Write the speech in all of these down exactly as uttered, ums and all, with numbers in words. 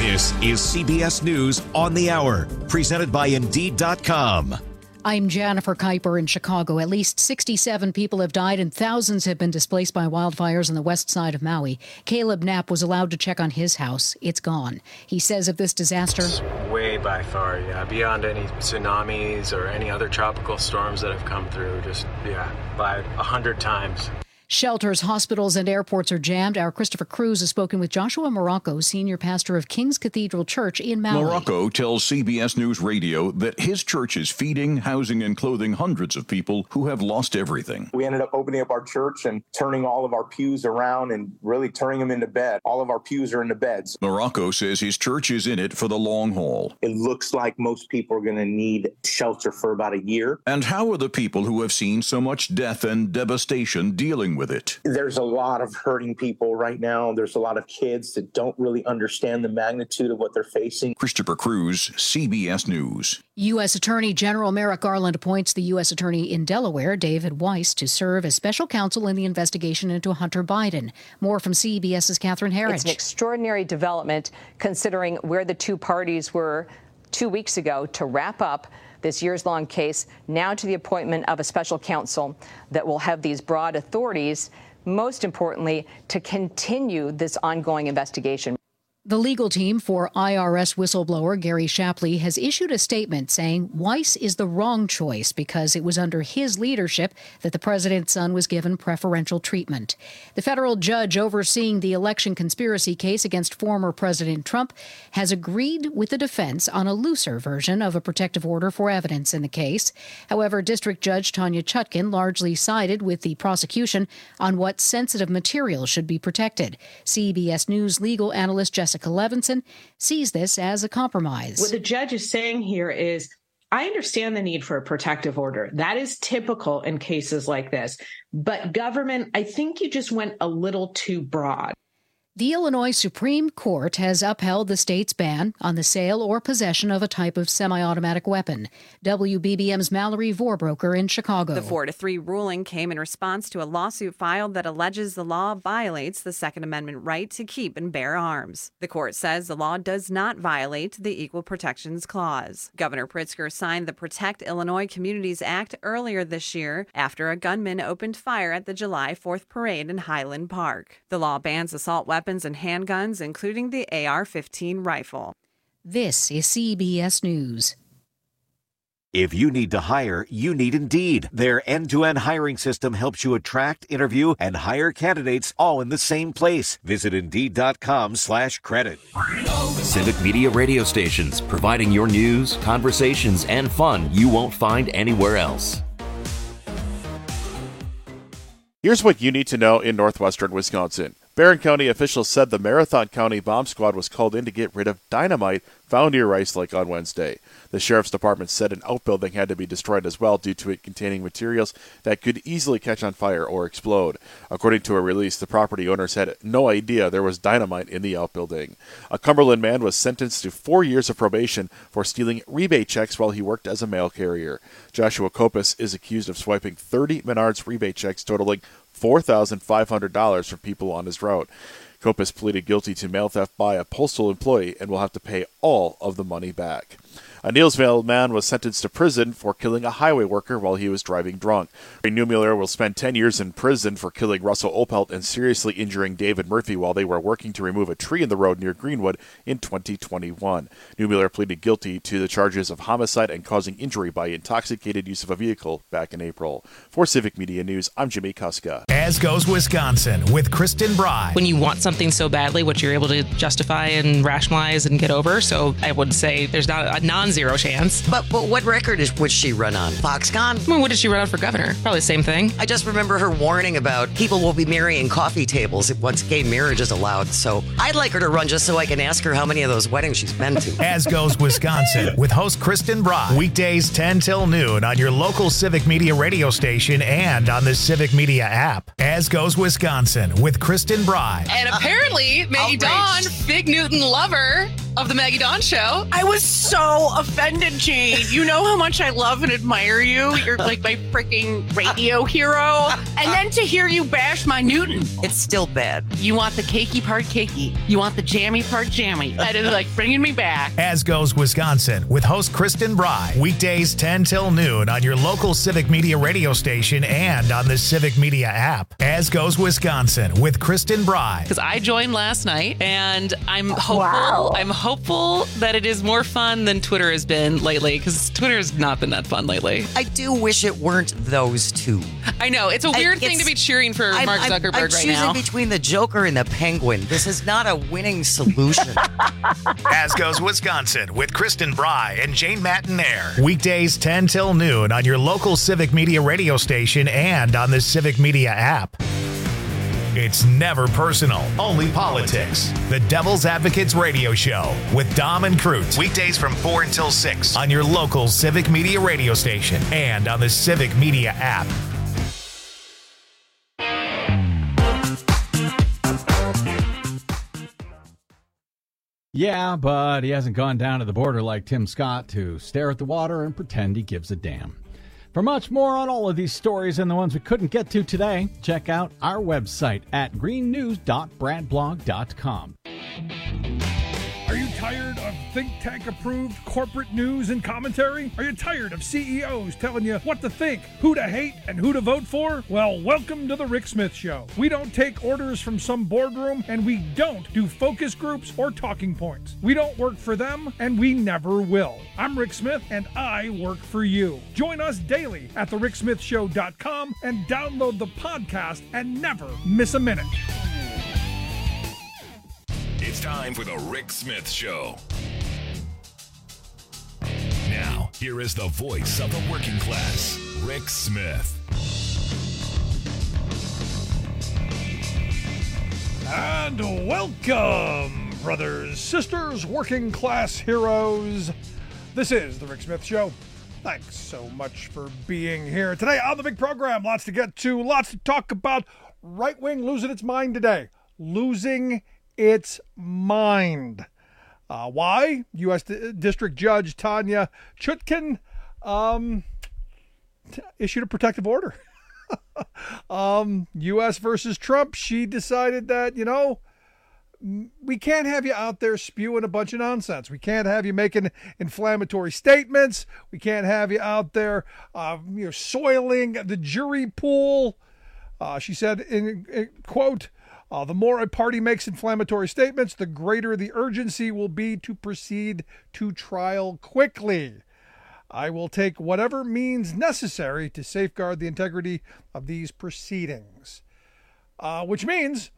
This is C B S News on the Hour, presented by Indeed dot com. I'm Jennifer Kuiper in Chicago. At least sixty-seven people have died and thousands have been displaced by wildfires on the west side of Maui. Caleb Knapp was allowed to check on his house. It's gone. He says of this disaster, It's way by far, yeah, beyond any tsunamis or any other tropical storms that have come through, just, yeah, by a hundred times. Shelters, hospitals, and airports are jammed. Our Christopher Cruz has spoken with Joshua Morocco, senior pastor of King's Cathedral Church in Maui. Morocco tells C B S News Radio that his church is feeding, housing, and clothing hundreds of people who have lost everything. We ended up opening up our church and turning all of our pews around and really turning them into bed. All of our pews are into beds. Morocco says his church is in it for the long haul. It looks like most people are going to need shelter for about a year. And how are the people who have seen so much death and devastation dealing with it? There's a lot of hurting people right now. There's a lot of kids that don't really understand the magnitude of what they're facing. Christopher Cruz, C B S News. U S. Attorney General Merrick Garland appoints the U S. Attorney in Delaware, David Weiss, to serve as special counsel in the investigation into Hunter Biden. More from CBS's Catherine Herridge. It's an extraordinary development considering where the two parties were two weeks ago to wrap up this years-long case, now to the appointment of a special counsel that will have these broad authorities, most importantly, to continue this ongoing investigation. The legal team for I R S whistleblower Gary Shapley has issued a statement saying Weiss is the wrong choice because it was under his leadership that the president's son was given preferential treatment. The federal judge overseeing the election conspiracy case against former President Trump has agreed with the defense on a looser version of a protective order for evidence in the case. However, District Judge Tanya Chutkin largely sided with the prosecution on what sensitive material should be protected. C B S News legal analyst Jessica Jessica Levinson sees this as a compromise. What the judge is saying here is, I understand the need for a protective order. That is typical in cases like this. But government, I think you just went a little too broad. The Illinois Supreme Court has upheld the state's ban on the sale or possession of a type of semi-automatic weapon. W B B M's Mallory Vorbroker in Chicago. The four to three ruling came in response to a lawsuit filed that alleges the law violates the Second Amendment right to keep and bear arms. The court says the law does not violate the Equal Protections Clause. Governor Pritzker signed the Protect Illinois Communities Act earlier this year after a gunman opened fire at the July fourth parade in Highland Park. The law bans assault weapons Weapons and handguns, including the A R fifteen rifle. This is C B S News. If you need to hire, you need Indeed. Their end-to-end hiring system helps you attract, interview, and hire candidates all in the same place. Visit Indeed.com slash credit. Civic Media radio stations, providing your news, conversations, and fun you won't find anywhere else. Here's what you need to know in northwestern Wisconsin. Barron County officials said the Marathon County Bomb Squad was called in to get rid of dynamite found near Rice Lake on Wednesday. The Sheriff's Department said an outbuilding had to be destroyed as well due to it containing materials that could easily catch on fire or explode. According to a release, the property owners had no idea there was dynamite in the outbuilding. A Cumberland man was sentenced to four years of probation for stealing rebate checks while he worked as a mail carrier. Joshua Kopis is accused of swiping thirty Menards rebate checks totaling four thousand five hundred dollars from people on his route. Kopis pleaded guilty to mail theft by a postal employee and will have to pay all of the money back. A Neillsville man was sentenced to prison for killing a highway worker while he was driving drunk. Neumuller will spend ten years in prison for killing Russell Opelt and seriously injuring David Murphy while they were working to remove a tree in the road near Greenwood in twenty twenty-one. Neumuller pleaded guilty to the charges of homicide and causing injury by intoxicated use of a vehicle back in April. For Civic Media News, I'm Jimmy Kuska. As goes Wisconsin with Kristen Bry. When you want something so badly, what you're able to justify and rationalize and get over, so I would say there's not a non Zero chance. But but what record is would she run on? Foxconn? I mean, what did she run on for governor? Probably the same thing. I just remember her warning about people will be marrying coffee tables once gay marriage is allowed. So I'd like her to run just so I can ask her how many of those weddings she's been to. As goes Wisconsin with host Kristen Bry. Weekdays ten till noon on your local Civic Media radio station and on the Civic Media app. As goes Wisconsin with Kristen Bry. And apparently, uh, Maggie Dawn, Big Newton lover, of the Maggie Dawn Show. I was so offended, Jane. You know how much I love and admire you. You're like my freaking radio hero. And then to hear you bash my Newton. It's still bad. You want the cakey part cakey. You want the jammy part jammy. That is like bringing me back. As Goes Wisconsin with host Kristen Bry. Weekdays ten till noon on your local Civic Media radio station and on the Civic Media app. As Goes Wisconsin with Kristen Bry. Because I joined last night, and I'm hopeful. Wow. I'm hopeful that it is more fun than Twitter has been lately. Because Twitter has not been that fun lately. I do wish it weren't those two. I know it's a weird I, thing to be cheering for I'm, Mark I'm, Zuckerberg I'm right choosing now. between the Joker and the Penguin. This is not a winning solution. As Goes Wisconsin with Kristen Bry and Jane Matinaire. Weekdays ten till noon on your local Civic Media radio station and on the Civic Media app. It's never personal, only politics. The Devil's Advocates Radio Show with Dom and Cruz. Weekdays from four until six on your local Civic Media radio station and on the Civic Media app. Yeah, but he hasn't gone down to the border like Tim Scott to stare at the water and pretend he gives a damn. For much more on all of these stories and the ones we couldn't get to today, check out our website at green news dot brad blog dot com. Are you tired of think tank approved corporate news and commentary? Are you tired of C E Os telling you what to think, who to hate, and who to vote for? Well, welcome to the Rick Smith Show. We don't take orders from some boardroom, and we don't do focus groups or talking points. We don't work for them, and we never will. I'm Rick Smith, and I work for you. Join us daily at the rick smith show dot com and download the podcast and never miss a minute. It's time for the Rick Smith Show. Now, here is the voice of the working class, Rick Smith. And welcome, brothers, sisters, working class heroes. This is the Rick Smith Show. Thanks so much for being here. Today on the big program, lots to get to, lots to talk about. Right wing losing its mind today. Losing its mind. Uh, why? U S D- District Judge Tanya Chutkan um, t- issued a protective order. um, U S versus Trump. She decided that, you know, we can't have you out there spewing a bunch of nonsense. We can't have you making inflammatory statements. We can't have you out there, uh, you know, soiling the jury pool. Uh, she said, in, in quote, Uh, the more a party makes inflammatory statements, the greater the urgency will be to proceed to trial quickly. I will take whatever means necessary to safeguard the integrity of these proceedings. Uh, which means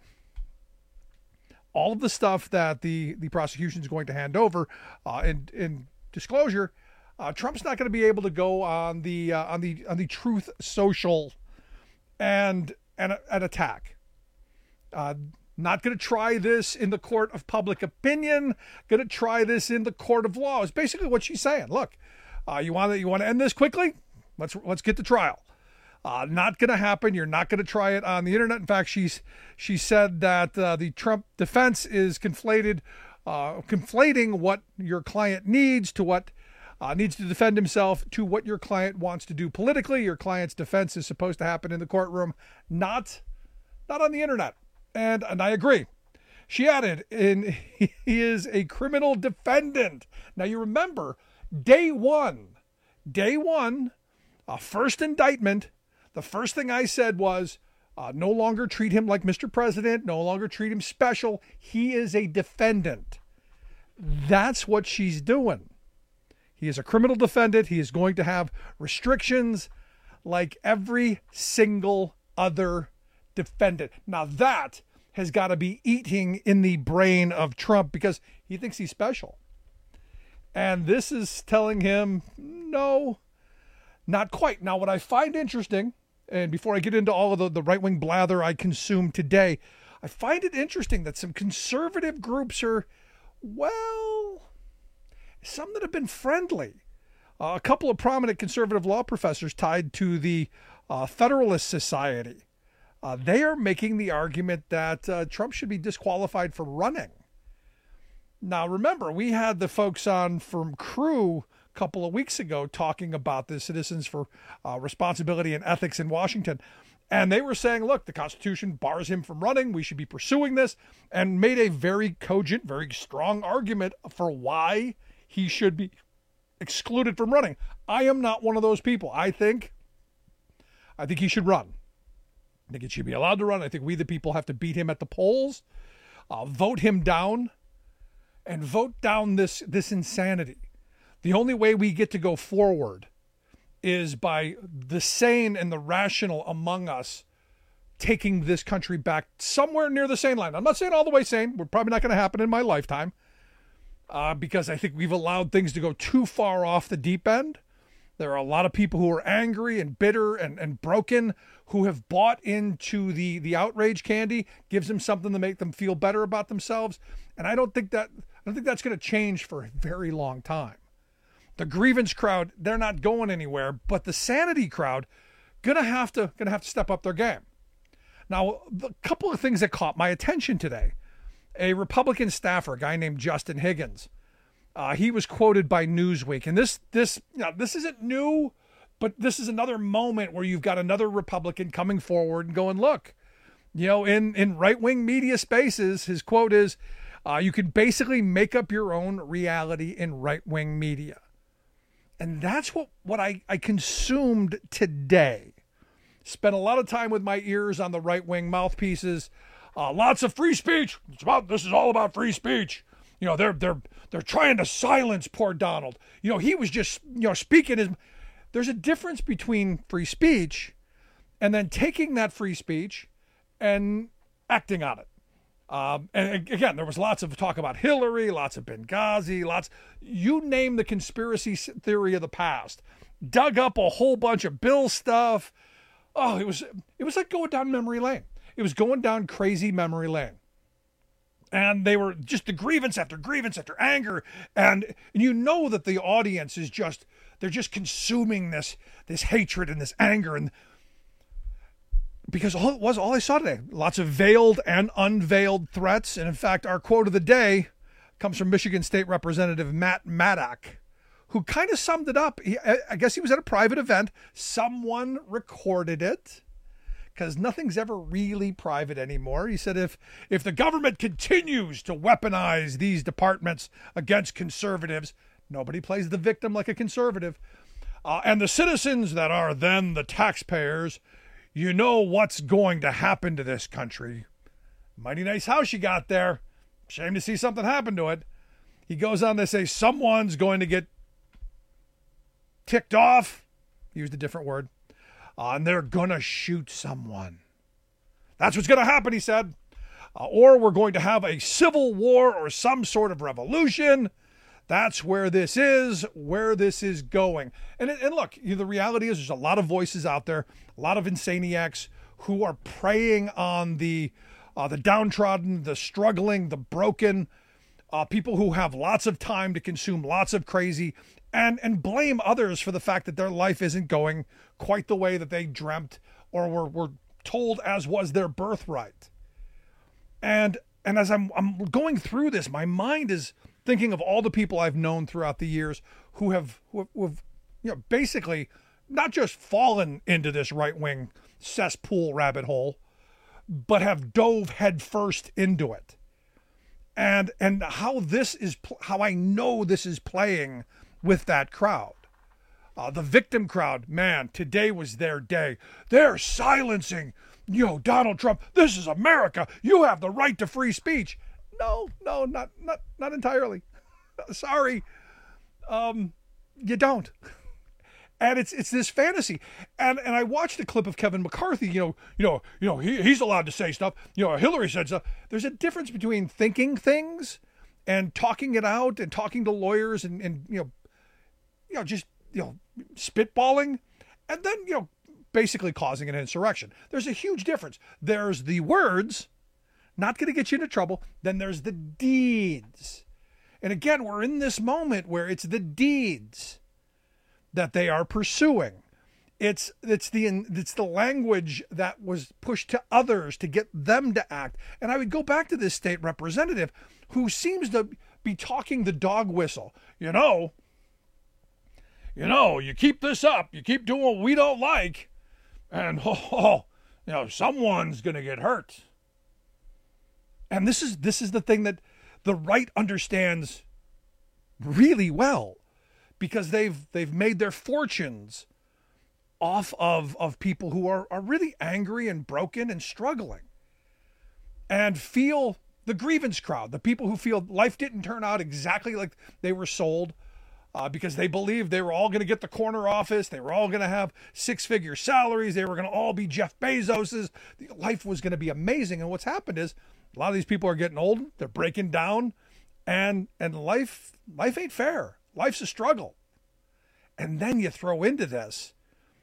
all of the stuff that the, the prosecution is going to hand over uh, in, in disclosure, uh, Trump's not going to be able to go on the uh, on the on the Truth Social and and, and attack. Uh, not going to try this in the court of public opinion. Going to try this in the court of law. Is basically what she's saying. Look, uh, you want to you want to end this quickly? Let's let's get the trial. Uh, not going to happen. You're not going to try it on the internet. In fact, she's she said that uh, the Trump defense is conflated, uh, conflating what your client needs to what uh, needs to defend himself to what your client wants to do politically. Your client's defense is supposed to happen in the courtroom, not not on the internet. And and I agree. She added, in he is a criminal defendant. Now you remember, day one, day one, uh, first indictment, the first thing I said was, uh, no longer treat him like Mister President, no longer treat him special. He is a defendant. That's what she's doing. He is a criminal defendant. He is going to have restrictions like every single other defendant. Now that has got to be eating in the brain of Trump because he thinks he's special. And this is telling him, no, not quite. Now, what I find interesting, and before I get into all of the, the right-wing blather I consume today, I find it interesting that some conservative groups are, well, some that have been friendly. Uh, a couple of prominent conservative law professors tied to the uh, Federalist Society. Uh, they are making the argument that uh, Trump should be disqualified for running. Now, remember, we had the folks on from Crew a couple of weeks ago talking about the Citizens for uh, Responsibility and Ethics in Washington. And they were saying, look, the Constitution bars him from running. We should be pursuing this, and made a very cogent, very strong argument for why he should be excluded from running. I am not one of those people. I think, I think he should run. I think he should be allowed to run. I think we, the people, have to beat him at the polls, uh, vote him down, and vote down this, this insanity. The only way we get to go forward is by the sane and the rational among us taking this country back somewhere near the sane line. I'm not saying all the way sane. We're probably not going to happen in my lifetime uh, because I think we've allowed things to go too far off the deep end. There are a lot of people who are angry and bitter and, and broken who have bought into the, the outrage candy, gives them something to make them feel better about themselves. And I don't think that, I don't think that's going to change for a very long time. The grievance crowd, they're not going anywhere, but the sanity crowd gonna have to gonna have to step up their game. Now, a couple of things that caught my attention today. A Republican staffer, a guy named Justin Higgins, uh, he was quoted by Newsweek, and this this you know, this isn't new, but this is another moment where you've got another Republican coming forward and going, look, you know, in in right-wing media spaces, his quote is, uh, "You can basically make up your own reality in right-wing media." And that's what, what I, I consumed today. Spent a lot of time with my ears on the right-wing mouthpieces. Uh, lots of free speech. It's about, this is all about free speech. You know, they're they're they're trying to silence poor Donald. You know, he was just, you know, speaking his. There's a difference between free speech and then taking that free speech and acting on it. Um, and again, there was lots of talk about Hillary, lots of Benghazi, lots, you name the conspiracy theory of the past, dug up a whole bunch of Bill stuff. Oh, it was, it was like going down memory lane. It was going down crazy memory lane. And they were just the grievance after grievance after anger. And, and you know that the audience is just, they're just consuming this, this hatred and this anger. And because all it was, all I saw today, lots of veiled and unveiled threats. And in fact, our quote of the day comes from Michigan State Representative Matt Maddock, who kind of summed it up. He, I guess he was at a private event. Someone recorded it because nothing's ever really private anymore. He said, if, if the government continues to weaponize these departments against conservatives, nobody plays the victim like a conservative. Uh, and the citizens that are then the taxpayers, you know what's going to happen to this country. Mighty nice house you got there. Shame to see something happen to it. He goes on to say someone's going to get ticked off. He used a different word. Uh, and they're going to shoot someone. That's what's going to happen, he said. Uh, or we're going to have a civil war or some sort of revolution. That's where this is, where this is going. And, and look, you know, the reality is there's a lot of voices out there, a lot of insaniacs who are preying on the uh, the downtrodden, the struggling, the broken, uh, people who have lots of time to consume lots of crazy and, and blame others for the fact that their life isn't going quite the way that they dreamt or were, were told as was their birthright. And and as I'm I'm going through this, my mind is thinking of all the people I've known throughout the years who have, who have, who have you know, basically not just fallen into this right-wing cesspool rabbit hole, but have dove headfirst into it. And and how this is, how I know this is playing with that crowd. Uh, the victim crowd, man, today was their day. They're silencing, you know, Donald Trump. This is America. You have the right to free speech. No, no, not not not entirely. Sorry, um, you don't. And it's it's this fantasy. And and I watched a clip of Kevin McCarthy. You know, you know, you know, he, he's allowed to say stuff. You know, Hillary said stuff. There's a difference between thinking things and talking it out and talking to lawyers and and you know, you know, just you know, spitballing, and then you know, basically causing an insurrection. There's a huge difference. There's the words. Not going to get you into trouble. Then there's the deeds. And again, we're in this moment where it's the deeds that they are pursuing. It's it's the it's the language that was pushed to others to get them to act. And I would go back to this state representative who seems to be talking the dog whistle. You know, you know, you keep this up, you keep doing what we don't like, and oh, oh you know, someone's going to get hurt. And this is this is the thing that the right understands really well, because they've they've made their fortunes off of, of people who are, are really angry and broken and struggling, and feel the grievance crowd, the people who feel life didn't turn out exactly like they were sold, uh, because they believed they were all going to get the corner office, they were all going to have six-figure salaries, they were going to all be Jeff Bezos's, life was going to be amazing. And what's happened is a lot of these people are getting old, they're breaking down, and and life life ain't fair. Life's a struggle. And then you throw into this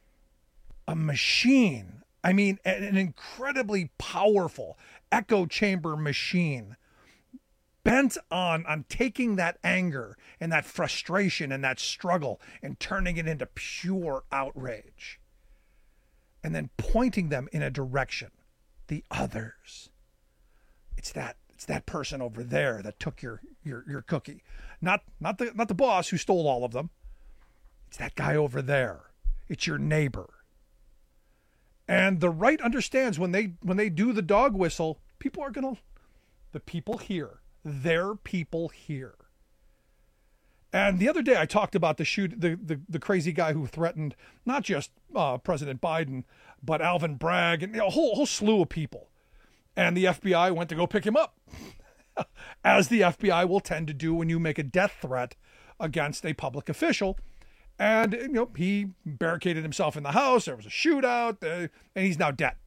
a machine, I mean, an incredibly powerful echo chamber machine, bent on, on taking that anger and that frustration and that struggle and turning it into pure outrage, and then pointing them in a direction, the others. It's that it's that person over there that took your your your cookie, not not the not the boss who stole all of them. It's that guy over there. It's your neighbor. And the right understands when they when they do the dog whistle, people are gonna, the people here, their people here. And the other day I talked about the shoot, the the, the crazy guy who threatened not just uh, President Biden, but Alvin Bragg and you know, a whole whole slew of people. And the F B I went to go pick him up, as the F B I will tend to do when you make a death threat against a public official. And, you know, he barricaded himself in the house. There was a shootout, uh, and he's now dead.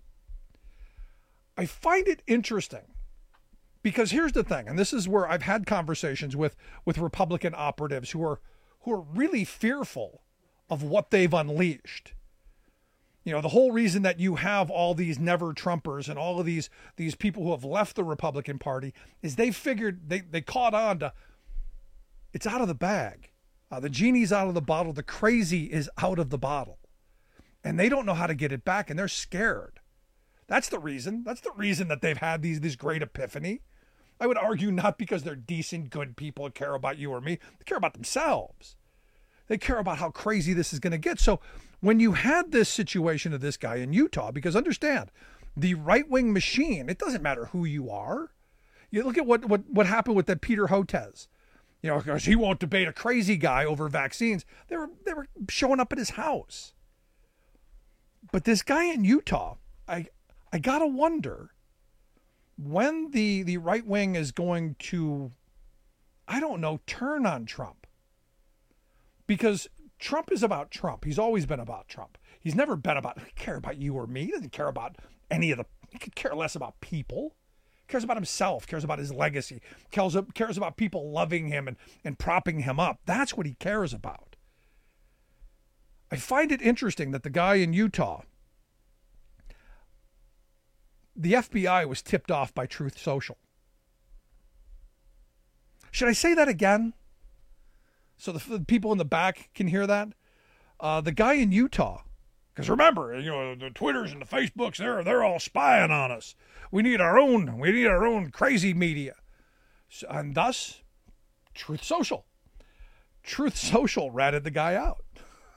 I find it interesting because here's the thing, and this is where I've had conversations with, with Republican operatives who are who are really fearful of what they've unleashed. You know, the whole reason that you have all these never Trumpers and all of these these people who have left the Republican Party is they figured they, they caught on to, it's out of the bag. Uh, the genie's out of the bottle. The crazy is out of the bottle. And they don't know how to get it back, and they're scared. That's the reason. That's the reason that they've had these this great epiphany. I would argue not because they're decent, good people and care about you or me. They care about themselves. They care about how crazy this is going to get. So when you had this situation of this guy in Utah, because understand, the right-wing machine, it doesn't matter who you are. You look at what, what, what happened with that Peter Hotez. You know, because he won't debate a crazy guy over vaccines. They were they were showing up at his house. But this guy in Utah, I I gotta wonder when the the right wing is going to, I don't know, turn on Trump. Because Trump is about Trump. He's always been about Trump. He's never been about, he care about you or me. He doesn't care about any of the, he could care less about people. Cares about himself, cares about his legacy, cares, cares about people loving him and, and propping him up. That's what he cares about. I find it interesting that the guy in Utah, the F B I was tipped off by Truth Social. Should I say that again? So the, the people in the back can hear that? Uh, the guy in Utah, because remember, you know, the Twitters and the Facebooks, they're, they're all spying on us. We need our own, we need our own crazy media. So, and thus, Truth Social. Truth Social ratted the guy out.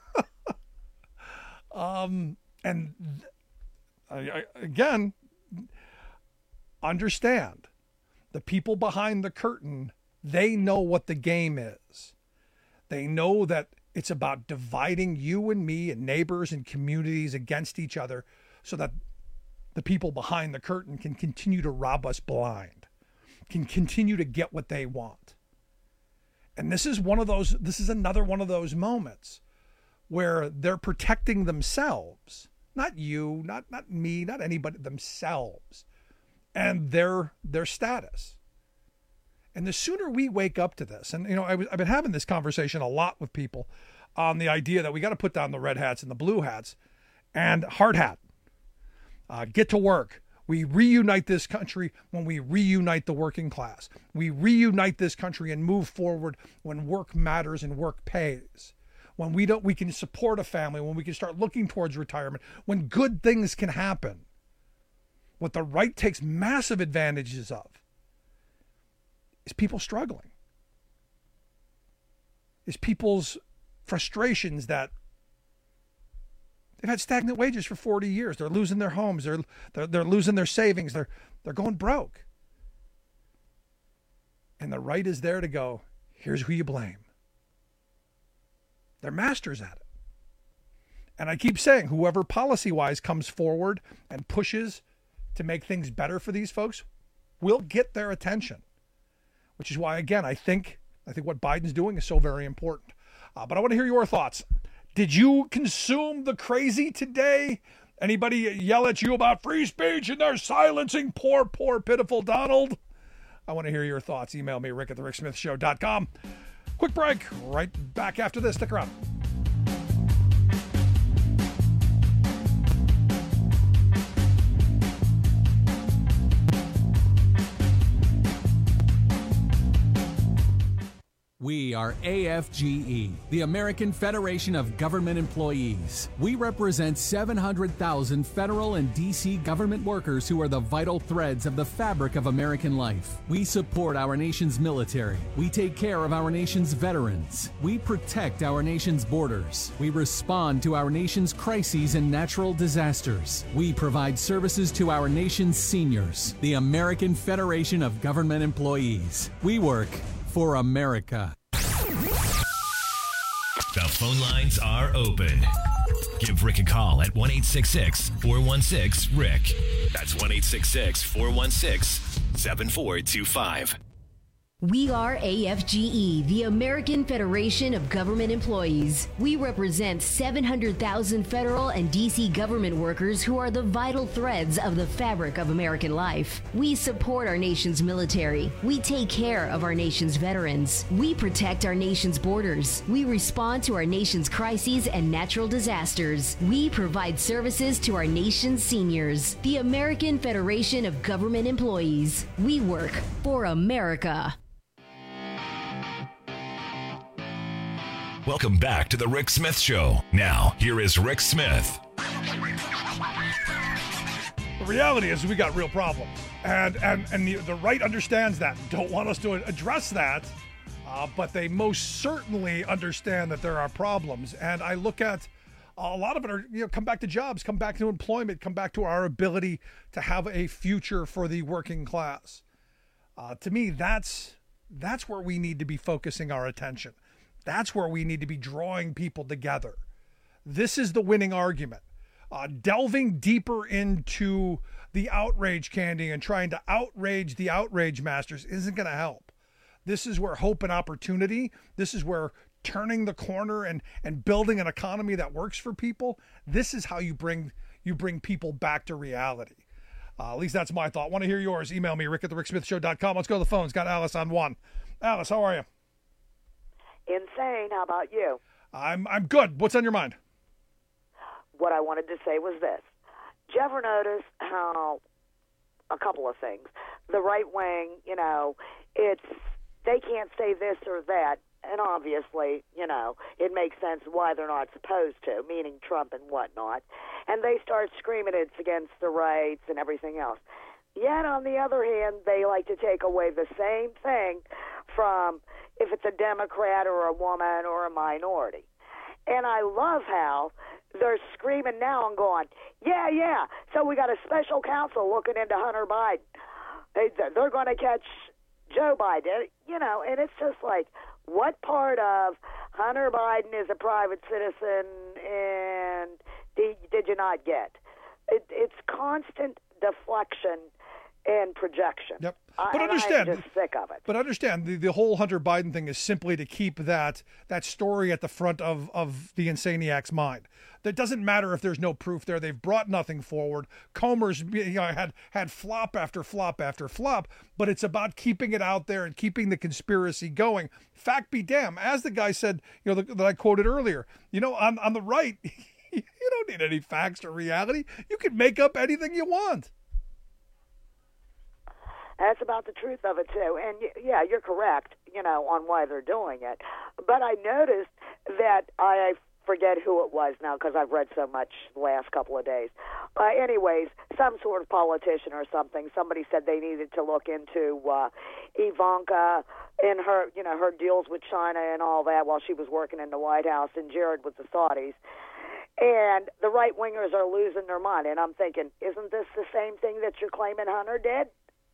um, and th- I, I, again, understand, the people behind the curtain, they know what the game is. They know that it's about dividing you and me and neighbors and communities against each other so that the people behind the curtain can continue to rob us blind, can continue to get what they want. And this is one of those, this is another one of those moments where they're protecting themselves, not you, not, not me, not anybody, themselves and their, their status. And the sooner we wake up to this, and, you know, I was, I've been having this conversation a lot with people on the idea that we got to put down the red hats and the blue hats and hard hat. Uh, get to work. We reunite this country when we reunite the working class. We reunite this country and move forward when work matters and work pays. When we don't, we can support a family, when we can start looking towards retirement, when good things can happen. What the right takes massive advantages of is people struggling. is people's frustrations that they've had stagnant wages for forty years. They're losing their homes. They're, they're, they're losing their savings. They're, they're going broke. And the right is there to go, here's who you blame. They're masters at it. And I keep saying, whoever policy-wise comes forward and pushes to make things better for these folks will get their attention. Which is why, again, I think I think what Biden's doing is so very important. Uh, but I want to hear your thoughts. Did you consume the crazy today? Anybody yell at you about free speech and they're silencing poor, poor, pitiful Donald? I want to hear your thoughts. Email me, rick at the rick smith show dot com. Quick break. Right back after this. Stick around. We are A F G E, the American Federation of Government Employees. We represent seven hundred thousand federal and D C government workers who are the vital threads of the fabric of American life. We support our nation's military. We take care of our nation's veterans. We protect our nation's borders. We respond to our nation's crises and natural disasters. We provide services to our nation's seniors. The American Federation of Government Employees. We work for America. The phone lines are open. Give Rick a call at one eight six six, four one six, Rick. That's one eight six six, four one six, seven four two five. We are A F G E, the American Federation of Government Employees. We represent seven hundred thousand federal and D C government workers who are the vital threads of the fabric of American life. We support our nation's military. We take care of our nation's veterans. We protect our nation's borders. We respond to our nation's crises and natural disasters. We provide services to our nation's seniors. The American Federation of Government Employees. We work for America. Welcome back to the Rick Smith Show. Now, here is Rick Smith. The reality is we got real problems. And and, and the, the right understands that. Don't want us to address that. Uh, but they most certainly understand that there are problems. And I look at a lot of it are, you know, come back to jobs, come back to employment, come back to our ability to have a future for the working class. Uh, to me, that's that's where we need to be focusing our attention. That's where we need to be drawing people together. This is the winning argument. Uh, delving deeper into the outrage candy and trying to outrage the outrage masters isn't going to help. This is where hope and opportunity, this is where turning the corner and, and building an economy that works for people, this is how you bring you bring people back to reality. Uh, at least that's my thought. Want to hear yours? Email me, rick at the rick smith show dot com. Let's go to the phones. Got Alice on one. Alice, how are you? Insane. How about you? I'm I'm good. What's on your mind? What I wanted to say was this. Did you ever notice how a couple of things? The right wing, you know, it's they can't say this or that, and obviously, you know, it makes sense why they're not supposed to, meaning Trump and whatnot. And they start screaming it's against the rights and everything else. Yet, on the other hand, they like to take away the same thing from if it's a Democrat or a woman or a minority. And I love how they're screaming now and going, yeah, yeah, so we got a special counsel looking into Hunter Biden. They're going to catch Joe Biden, you know, and it's just like, what part of Hunter Biden is a private citizen and did, did you not get? It, it's constant deflection and projection. Yep. But understand, I'm just sick of it. But understand, the, the whole Hunter Biden thing is simply to keep that that story at the front of, of the Insaniac's mind. That doesn't matter if there's no proof there. They've brought nothing forward. Comer's you know, had, had flop after flop after flop, but it's about keeping it out there and keeping the conspiracy going. Fact be damned, as the guy said, you know, that I quoted earlier, you know, on, on the right, you don't need any facts or reality. You can make up anything you want. That's about the truth of it, too. And, yeah, you're correct, you know, on why they're doing it. But I noticed that I forget who it was now because I've read so much the last couple of days. Uh, anyways, some sort of politician or something. Somebody said they needed to look into uh, Ivanka and her, you know, her deals with China and all that while she was working in the White House, and Jared with the Saudis. And the right-wingers are losing their mind. And I'm thinking, isn't this the same thing that you're claiming Hunter did?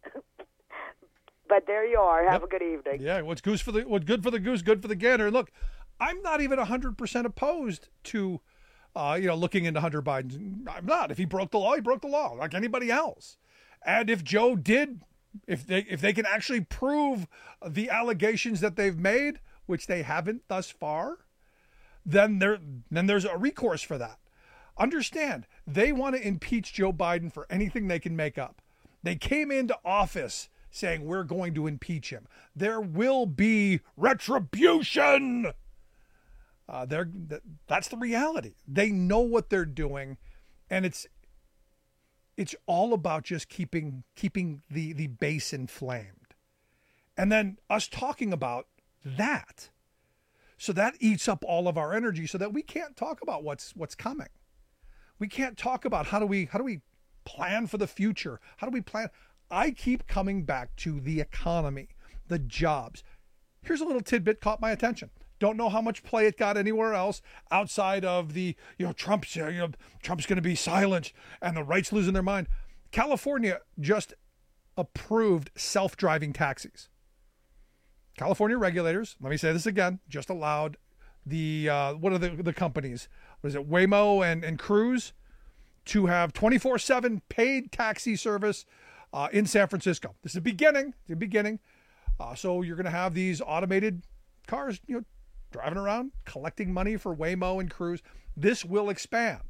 But there you are. Have yep. a good evening. Yeah, what's goose for the what's good for the goose, good for the gander. Look, I'm not even one hundred percent opposed to, uh, you know, looking into Hunter Biden. I'm not. If he broke the law, he broke the law, like anybody else. And if Joe did, if they if they can actually prove the allegations that they've made, which they haven't thus far, then there then there's a recourse for that. Understand, they want to impeach Joe Biden for anything they can make up. They came into office saying we're going to impeach him. There will be retribution. Uh, they're, that's the reality. They know what they're doing, and it's it's all about just keeping keeping the, the base inflamed. And then us talking about that. So that eats up all of our energy so that we can't talk about what's what's coming. We can't talk about how do we how do we plan for the future? How do we plan? I keep coming back to the economy, the jobs. Here's a little tidbit caught my attention. Don't know how much play it got anywhere else outside of the, you know, Trump's, you know, Trump's going to be silent and the right's losing their mind. California just approved self-driving taxis. California regulators, let me say this again, just allowed the, uh, what are the, the companies? What is it, Waymo and, and Cruise to have twenty-four seven paid taxi service uh, in San Francisco. This is the beginning, the beginning. Uh, so you're going to have these automated cars, you know, driving around, collecting money for Waymo and Cruise. This will expand.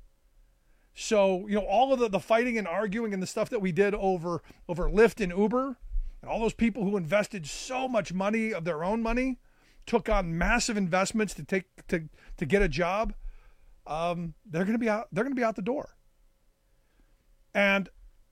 So, you know, all of the, the fighting and arguing and the stuff that we did over, over Lyft and Uber, and all those people who invested so much money of their own money, took on massive investments to take to, to get a job, um, they're going to be out. They're going to be out the door. And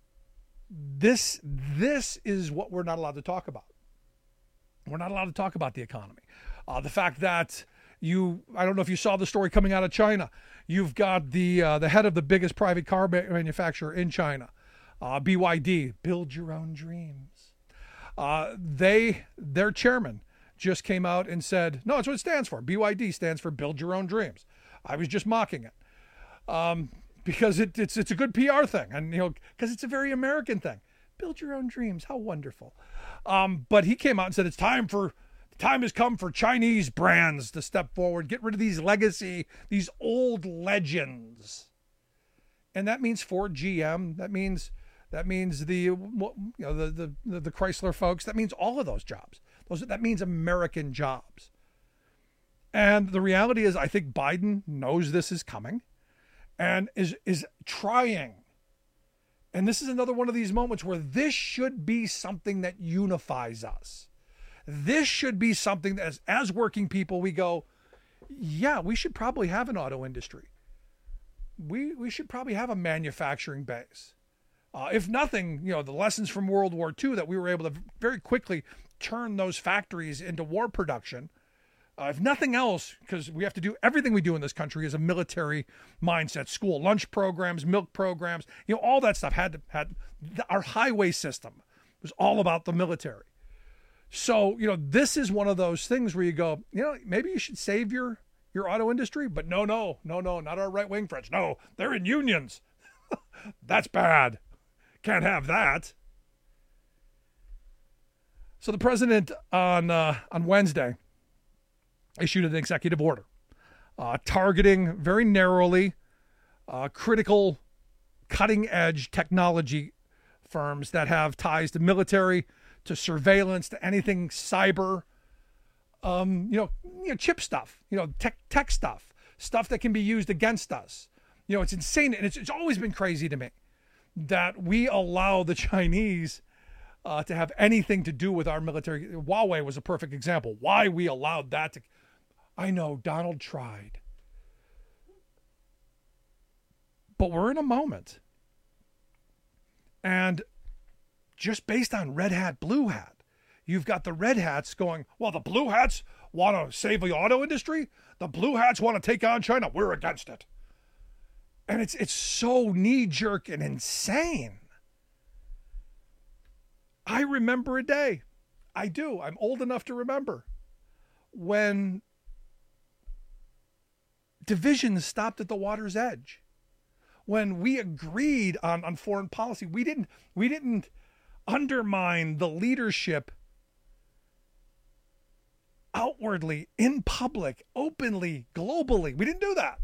this this is what we're not allowed to talk about. We're not allowed to talk about the economy. Uh, the fact that you, I don't know if you saw the story coming out of China. You've got the uh, the head of the biggest private car manufacturer in China, uh, B Y D, Build Your Own Dreams. Uh, they, their chairman just came out and said, no, that's what it stands for. B Y D stands for Build Your Own Dreams. I was just mocking it um, because it, it's it's a good P R thing, and you know, because it's a very American thing. Build your own dreams. How wonderful. Um, but he came out and said it's time for, the time has come for Chinese brands to step forward, get rid of these legacy, these old legends. And that means Ford, G M. That means that means the you know the the the Chrysler folks. That means all of those jobs. Those that means American jobs. And the reality is, I think Biden knows this is coming, and is is trying. And this is another one of these moments where this should be something that unifies us. This should be something that as, as working people, we go, yeah, we should probably have an auto industry. We we should probably have a manufacturing base. Uh, if nothing, you know, the lessons from World War Two that we were able to very quickly turn those factories into war production. Uh, if nothing else, because we have to do everything we do in this country is a military mindset. School lunch programs, milk programs, you know, all that stuff had to had our highway system was all about the military. So, you know, this is one of those things where you go, you know, maybe you should save your your auto industry, but no, no, no, no, not our right wing friends. No, they're in unions. That's bad. Can't have that. So the president on uh, on Wednesday issued an executive order uh, targeting very narrowly uh, critical cutting-edge technology firms that have ties to military, to surveillance, to anything cyber, um, you know, you know, chip stuff, you know, tech, tech stuff, stuff that can be used against us. You know, it's insane, and it's, it's always been crazy to me that we allow the Chinese uh, to have anything to do with our military. Huawei was a perfect example. Why we allowed that to... I know Donald tried. But we're in a moment. And just based on red hat, blue hat, you've got the red hats going, well, the blue hats want to save the auto industry. The blue hats want to take on China. We're against it. And it's it's so knee-jerk and insane. I remember a day. I do. I'm old enough to remember when divisions stopped at the water's edge. When we agreed on, on foreign policy, we didn't we didn't undermine the leadership outwardly, in public, openly, globally. We didn't do that.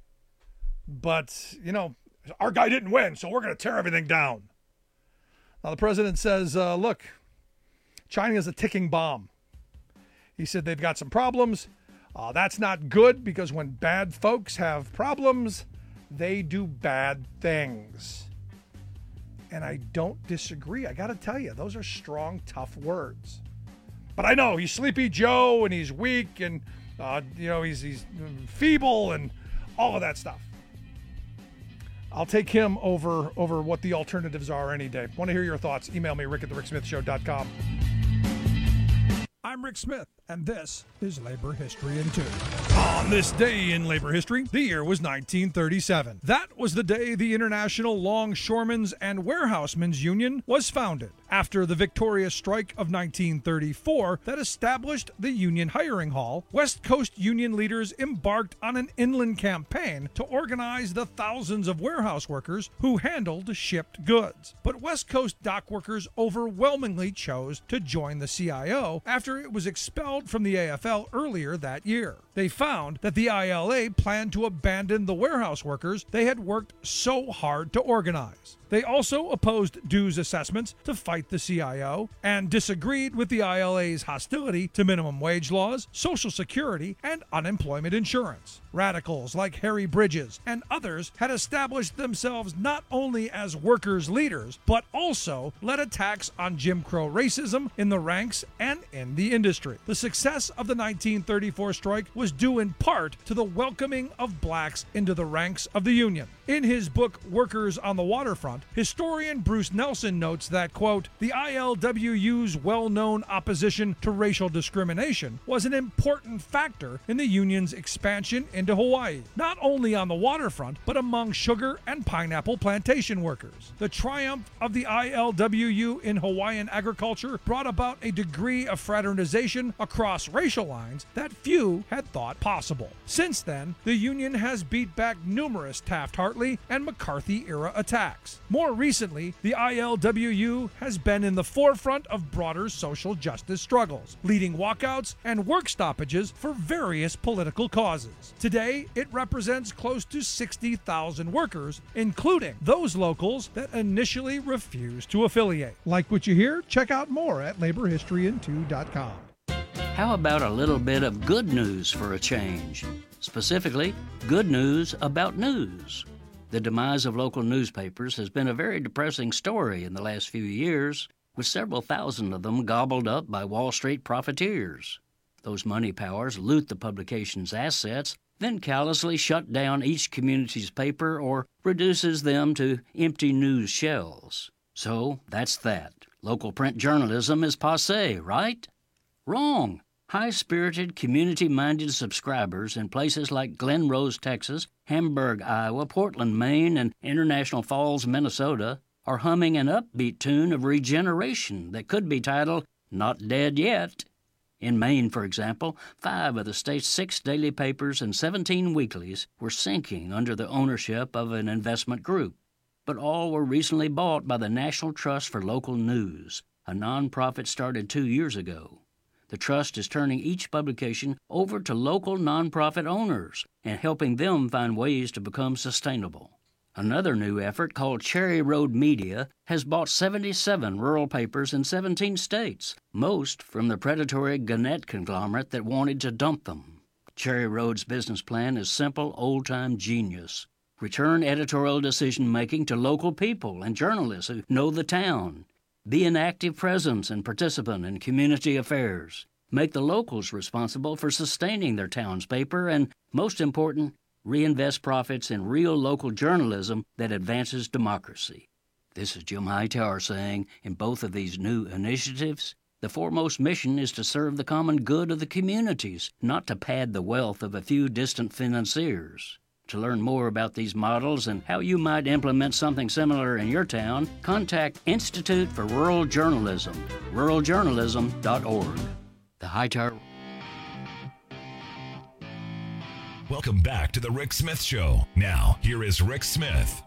But, you know, our guy didn't win, so we're going to tear everything down. Now, the president says, uh, look, China is a ticking bomb. He said they've got some problems. Uh, that's not good because when bad folks have problems, they do bad things. And I don't disagree. I got to tell you, those are strong, tough words. But I know he's Sleepy Joe and he's weak and, uh, you know, he's, he's feeble and all of that stuff. I'll take him over over what the alternatives are any day. Want to hear your thoughts? Email me, rick at the rick smith show dot com. I'm Rick Smith, and this is Labor History in Two. On this day in labor history, the year was nineteen thirty-seven. That was the day the International Longshoremen's and Warehousemen's Union was founded, after the victorious strike of nineteen thirty-four that established the Union Hiring Hall. West Coast Union leaders embarked on an inland campaign to organize the thousands of warehouse workers who handled shipped goods. But West Coast dock workers overwhelmingly chose to join the C I O after it was expelled from the A F L earlier that year. They found that the I L A planned to abandon the warehouse workers they had worked so hard to organize. They also opposed dues assessments to fight the C I O and disagreed with the I L A's hostility to minimum wage laws, Social Security, and unemployment insurance. Radicals like Harry Bridges and others had established themselves not only as workers' leaders, but also led attacks on Jim Crow racism in the ranks and in the industry. The success of the nineteen thirty-four strike was due in part to the welcoming of blacks into the ranks of the Union. In his book, Workers on the Waterfront, historian Bruce Nelson notes that, quote, the I L W U's well-known opposition to racial discrimination was an important factor in the Union's expansion into Hawaii, not only on the waterfront, but among sugar and pineapple plantation workers. The triumph of the I L W U in Hawaiian agriculture brought about a degree of fraternization across racial lines that few had thought possible. Since then, the Union has beat back numerous Taft-Hartley and McCarthy-era attacks. More recently, the I L W U has been in the forefront of broader social justice struggles, leading walkouts and work stoppages for various political causes. Today, it represents close to sixty thousand workers, including those locals that initially refused to affiliate. Like what you hear? Check out more at labor history in two dot com. How about a little bit of good news for a change? Specifically, good news about news. The demise of local newspapers has been a very depressing story in the last few years, with several thousand of them gobbled up by Wall Street profiteers. Those money powers loot the publication's assets, then callously shut down each community's paper or reduces them to empty news shells. So that's that. Local print journalism is passé, right? Wrong. High-spirited, community-minded subscribers in places like Glen Rose, Texas, Hamburg, Iowa, Portland, Maine, and International Falls, Minnesota, are humming an upbeat tune of regeneration that could be titled, Not Dead Yet. In Maine, for example, five of the state's six daily papers and seventeen weeklies were sinking under the ownership of an investment group. But all were recently bought by the National Trust for Local News, a nonprofit started two years ago. The trust is turning each publication over to local nonprofit owners and helping them find ways to become sustainable. Another new effort called Cherry Road Media has bought seventy-seven rural papers in seventeen states, most from the predatory Gannett conglomerate that wanted to dump them. Cherry Road's business plan is simple, old-time genius. Return editorial decision-making to local people and journalists who know the town. Be an active presence and participant in community affairs. Make the locals responsible for sustaining their town's paper and, most important, reinvest profits in real local journalism that advances democracy. This is Jim Hightower saying, in both of these new initiatives, The foremost mission is to serve the common good of the communities, not to pad the wealth of a few distant financiers. To learn more about these models and how you might implement something similar in your town, contact Institute for Rural Journalism, rural journalism dot org. The Hightower. Welcome back to the Rick Smith Show. Now, here is Rick Smith.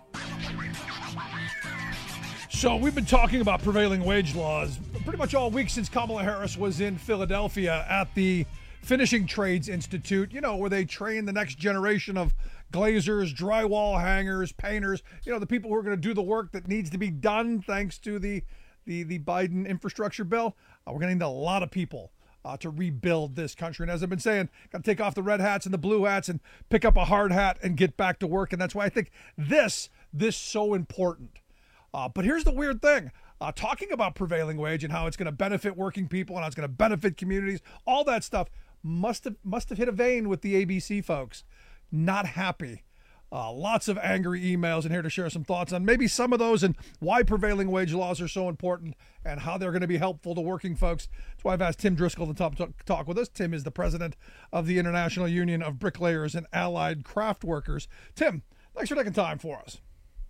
So we've been talking about prevailing wage laws pretty much all week since Kamala Harris was in Philadelphia at the Finishing Trades Institute, you know, where they train the next generation of glazers, drywall hangers, painters, you know, the people who are going to do the work that needs to be done thanks to the the, the Biden infrastructure bill. Uh, we're going to need a lot of people uh, to rebuild this country. And as I've been saying, got to take off the red hats and the blue hats and pick up a hard hat and get back to work. And that's why I think this, this so important. Uh, but here's the weird thing. Uh, talking about prevailing wage and how it's going to benefit working people and how it's going to benefit communities, all that stuff must have must have hit a vein with the A B C folks. Not happy. Uh, lots of angry emails in here to share some thoughts on maybe some of those and why prevailing wage laws are so important and how they're going to be helpful to working folks. That's why I've asked Tim Driscoll to talk, talk with us. Tim is the president of the International Union of Bricklayers and Allied Craft Workers. Tim, thanks for taking time for us.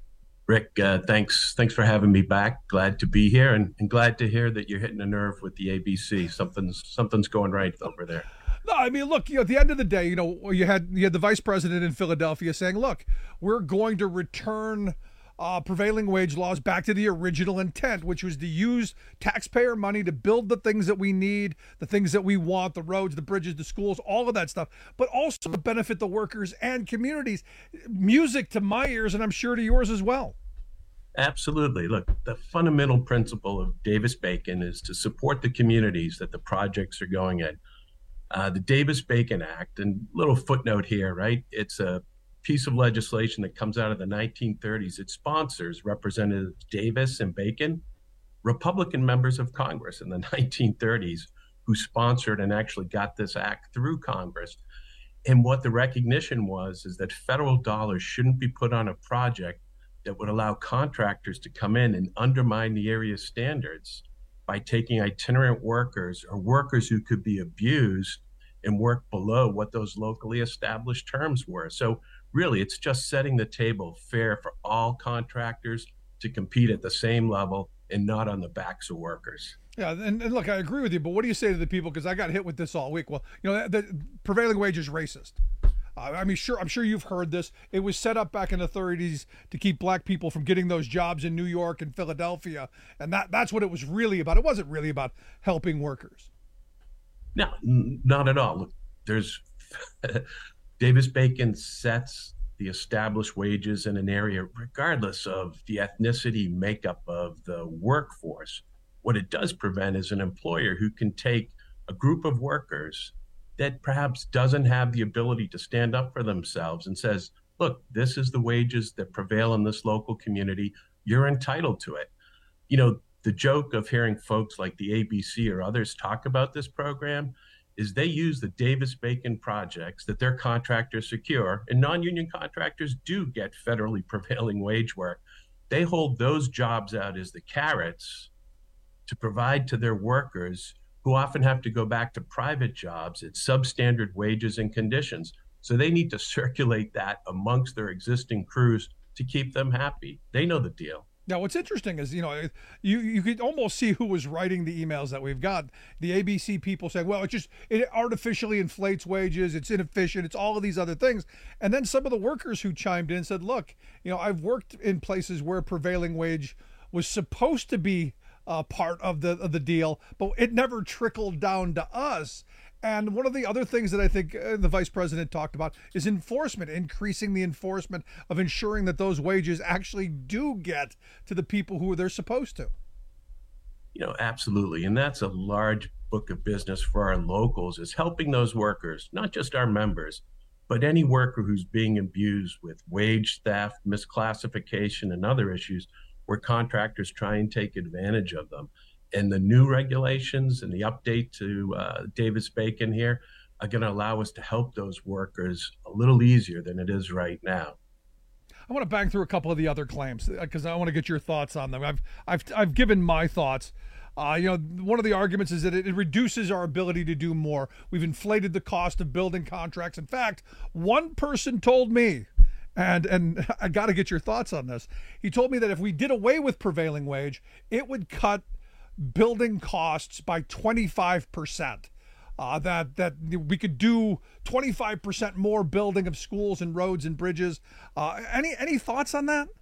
Rick, uh, thanks thanks for having me back. Glad to be here and, and glad to hear that you're hitting a nerve with the A B C. Something's something's going right over there. No, I mean, look, you know, at the end of the day, you know, you had you had the vice president in Philadelphia saying, look, we're going to return uh, prevailing wage laws back to the original intent, which was to use taxpayer money to build the things that we need, the things that we want, the roads, the bridges, the schools, all of that stuff, but also to benefit the workers and communities. Music to my ears, and I'm sure to yours as well. Absolutely. Look, the fundamental principle of Davis-Bacon is to support the communities that the projects are going in. Uh, the Davis-Bacon Act, and little footnote here, right? It's a piece of legislation that comes out of the nineteen thirties. It sponsors Representatives Davis and Bacon, Republican members of Congress in the nineteen thirties, who sponsored and actually got this act through Congress. And what the recognition was is that federal dollars shouldn't be put on a project that would allow contractors to come in and undermine the area's standards by taking itinerant workers or workers who could be abused and work below what those locally established terms were. So really, it's just setting the table fair for all contractors to compete at the same level and not on the backs of workers. Yeah, and, and look, I agree with you, but what do you say to the people? Because I got hit with this all week. Well, you know, the, the prevailing wage is racist. Uh, I mean, sure, I'm sure you've heard this. It was set up back in the thirties to keep black people from getting those jobs in New York and Philadelphia, and that that's what it was really about. It wasn't really about helping workers. No, not at all. Look, there's Davis-Bacon sets the established wages in an area regardless of the ethnicity makeup of the workforce. What it does prevent is an employer who can take a group of workers that perhaps doesn't have the ability to stand up for themselves and says, look, this is the wages that prevail in this local community. You're entitled to it. You know, the joke of hearing folks like the A B C or others talk about this program is they use the Davis-Bacon projects that their contractors secure, and non-union contractors do get federally prevailing wage work. They hold those jobs out as the carrots to provide to their workers who often have to go back to private jobs at substandard wages and conditions. So they need to circulate that amongst their existing crews to keep them happy. They know the deal. Now, what's interesting is, you know, you you could almost see who was writing the emails that we've got. The A B C people saying, well, it just it artificially inflates wages. It's inefficient. It's all of these other things. And then some of the workers who chimed in said, look, you know, I've worked in places where prevailing wage was supposed to be Uh, part of the of the deal, but it never trickled down to us. And one of the other things that I think uh, the vice president talked about is enforcement, increasing the enforcement of ensuring that those wages actually do get to the people who they're supposed to. You know, absolutely. And that's a large book of business for our locals, is helping those workers, not just our members, but any worker who's being abused with wage theft, misclassification, and other issues where contractors try and take advantage of them. And the new regulations and the update to uh, Davis-Bacon here are going to allow us to help those workers a little easier than it is right now. I want to bang through a couple of the other claims because I want to get your thoughts on them. I've I've I've given my thoughts. Uh, you know, one of the arguments is that it, it reduces our ability to do more. We've inflated the cost of building contracts. In fact, one person told me, and and I got to get your thoughts on this. He told me that if we did away with prevailing wage, it would cut building costs by twenty-five percent. Uh, that that we could do twenty-five percent more building of schools and roads and bridges. Uh, any any thoughts on that?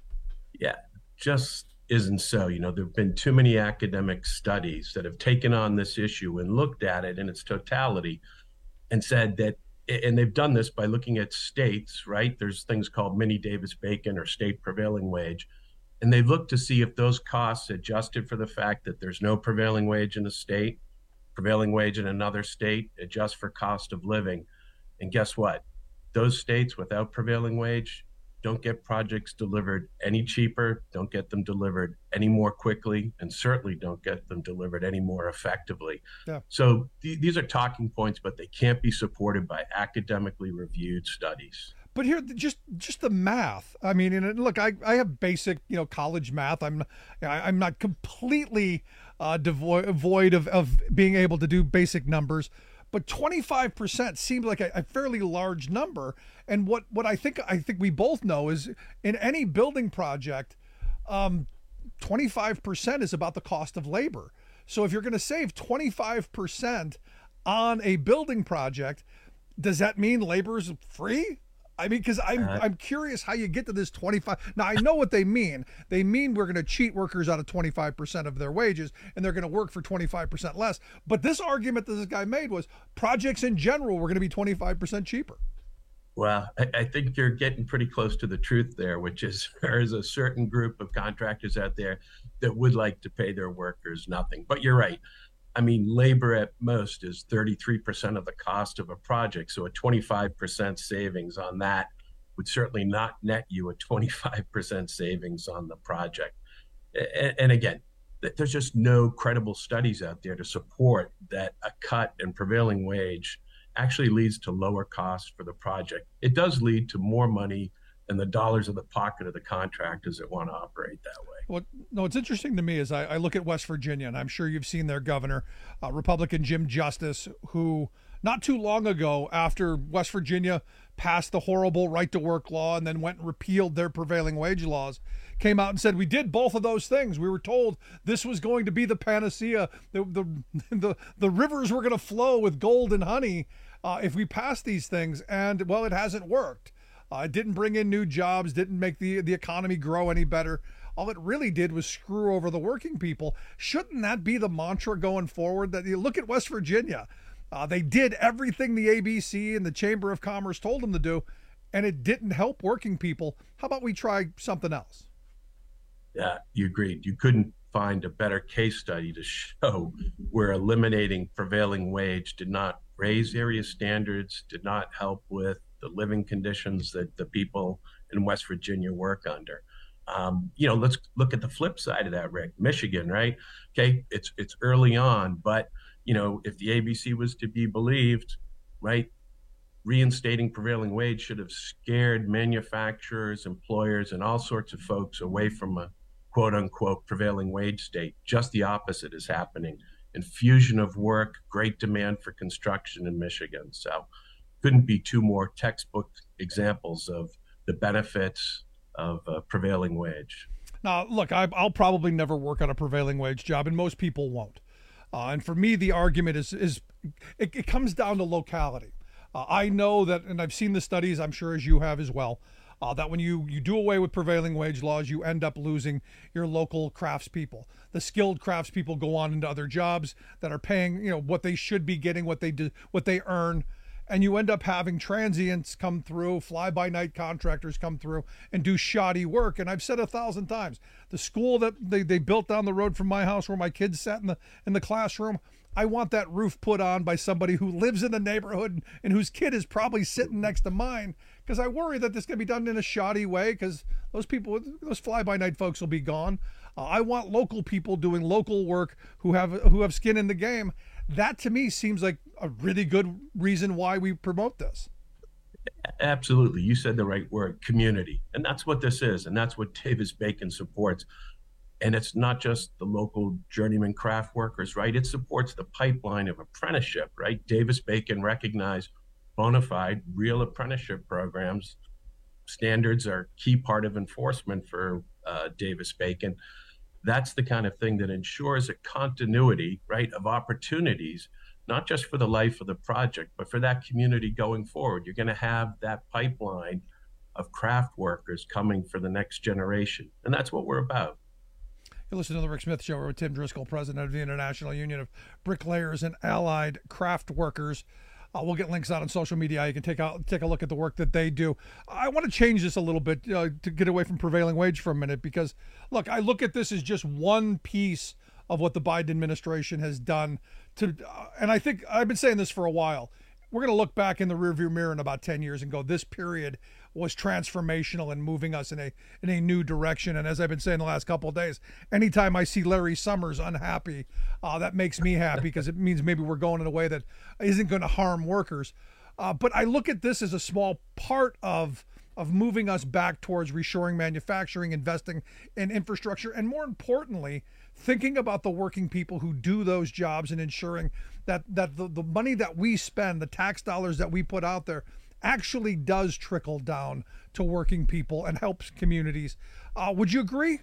Yeah, just isn't so. You know, there have been too many academic studies that have taken on this issue and looked at it in its totality and said that, and they've done this by looking at states, right? There's things called mini Davis-Bacon or state prevailing wage. And they've looked to see if those costs adjusted for the fact that there's no prevailing wage in a state, prevailing wage in another state, adjust for cost of living. And guess what? Those states without prevailing wage don't get projects delivered any cheaper, don't get them delivered any more quickly, and certainly don't get them delivered any more effectively. Yeah. So th- these are talking points, but they can't be supported by academically reviewed studies. But here, just just the math. I mean, and look, I, I have basic, you know, college math. I'm I'm not completely uh, devoid, devoid of, of being able to do basic numbers. But twenty-five percent seems like a, a fairly large number. And what, what I think I think we both know is in any building project, um, twenty-five percent is about the cost of labor. So if you're going to save twenty-five percent on a building project, does that mean labor is free? I mean, because I'm uh, I'm curious how you get to this twenty-five. Now I know what they mean. They mean we're going to cheat workers out of twenty-five percent of their wages, and they're going to work for twenty-five percent less. But this argument that this guy made was projects in general were going to be twenty-five percent cheaper. Well, I, I think you're getting pretty close to the truth there, which is there is a certain group of contractors out there that would like to pay their workers nothing. But you're right. I mean, labor at most is thirty-three percent of the cost of a project. So a twenty-five percent savings on that would certainly not net you a twenty-five percent savings on the project. And, and again, there's just no credible studies out there to support that a cut in prevailing wage actually leads to lower costs for the project. It does lead to more money in the dollars of the pocket of the contractors that want to operate that way. Well, no, what's interesting to me is I, I look at West Virginia, and I'm sure you've seen their governor, uh, Republican Jim Justice, who not too long ago, after West Virginia passed the horrible right-to-work law and then went and repealed their prevailing wage laws, came out and said, we did both of those things. We were told this was going to be the panacea. The, the, the, the rivers were going to flow with gold and honey uh, if we passed these things. And, well, it hasn't worked. Uh, it didn't bring in new jobs, didn't make the, the economy grow any better. All it really did was screw over the working people. Shouldn't that be the mantra going forward? That you look at West Virginia. Uh, they did everything the A B C and the Chamber of Commerce told them to do, and it didn't help working people. How about we try something else? Yeah, you agreed. You couldn't find a better case study to show where eliminating prevailing wage did not raise area standards, did not help with the living conditions that the people in West Virginia work under. Um, you know, let's look at the flip side of that, Rick. Michigan, right? Okay, it's it's early on, but you know, if the A B C was to be believed, right, reinstating prevailing wage should have scared manufacturers, employers, and all sorts of folks away from a quote unquote prevailing wage state. Just the opposite is happening. Infusion of work, great demand for construction in Michigan. So couldn't be two more textbook examples of the benefits of uh, prevailing wage. Now, look, I, I'll probably never work on a prevailing wage job, and most people won't. Uh, and for me, the argument is, is it, it comes down to locality. Uh, I know that, and I've seen the studies, I'm sure as you have as well, uh, that when you, you do away with prevailing wage laws, you end up losing your local craftspeople. The skilled craftspeople go on into other jobs that are paying, you know, what they should be getting, what they do, what they earn. And you end up having transients come through, fly-by-night contractors come through and do shoddy work. And I've said a thousand times, the school that they, they built down the road from my house where my kids sat in the in the classroom, I want that roof put on by somebody who lives in the neighborhood and whose kid is probably sitting next to mine, because I worry that this can be done in a shoddy way because those people, those fly-by-night folks will be gone. Uh, I want local people doing local work who have who have skin in the game. That to me seems like a really good reason why we promote this. Absolutely. You said the right word, community. And that's what this is. And that's what Davis-Bacon supports. And it's not just the local journeyman craft workers, right? It supports the pipeline of apprenticeship, right? Davis-Bacon recognized bona fide real apprenticeship programs. Standards are a key part of enforcement for uh, Davis-Bacon. That's the kind of thing that ensures a continuity, right, of opportunities, not just for the life of the project, but for that community going forward. You're going to have that pipeline of craft workers coming for the next generation. And that's what we're about. You listen to the Rick Smith Show with Tim Driscoll, president of the International Union of Bricklayers and Allied Craft Workers. Uh, we'll get links out on social media. You can take out take a look at the work that they do. I want to change this a little bit uh, to get away from prevailing wage for a minute, because, look, I look at this as just one piece of what the Biden administration has done. To, uh, and I think I've been saying this for a while. We're going to look back in the rearview mirror in about ten years and go, this period was transformational in moving us in a in a new direction. And as I've been saying the last couple of days, anytime I see Larry Summers unhappy, uh, that makes me happy, because it means maybe we're going in a way that isn't going to harm workers. Uh, but I look at this as a small part of of moving us back towards reshoring manufacturing, investing in infrastructure, and more importantly, thinking about the working people who do those jobs and ensuring that that the, the money that we spend, the tax dollars that we put out there, actually does trickle down to working people and helps communities. Uh, would you agree?